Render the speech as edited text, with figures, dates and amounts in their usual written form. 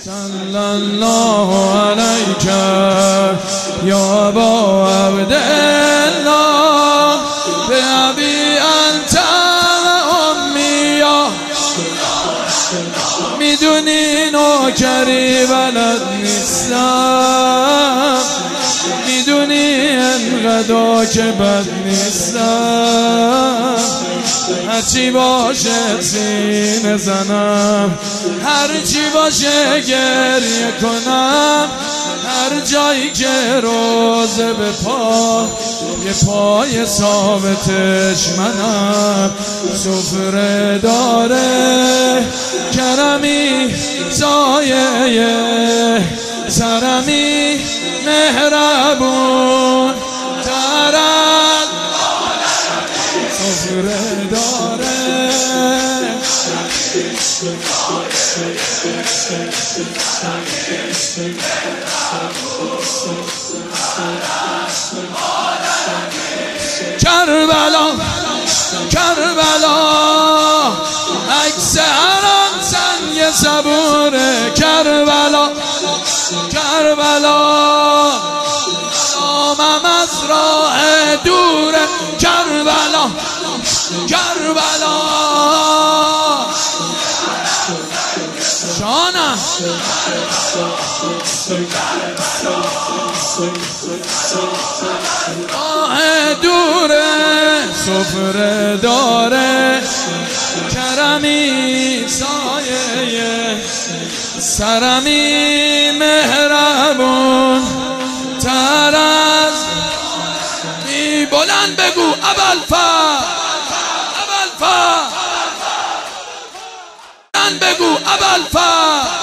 صلی الله علیک یا ابا عبدالله به ابی انت و امی یا میدونی نوکری بلد نیستم، میدونی انقدر که بد نیستم، هرچی باشه سینه زنم، هرچی باشه گریه کنم، هر جایی که روزه به پا یه پای ثابتش منم. سفره داره کرمی سایه سرمی مهربون ترد سفره داره کربلا کربلا عکس هران سنگ صبوره کربلا کربلا نامم از راه دوره کربلا کربلا جانم راه دوره سفره داره کرمی سایه سرمی مهربون تر از بلند بگو ابوالفضل ابوالفضل بلند بگو ابوالفضل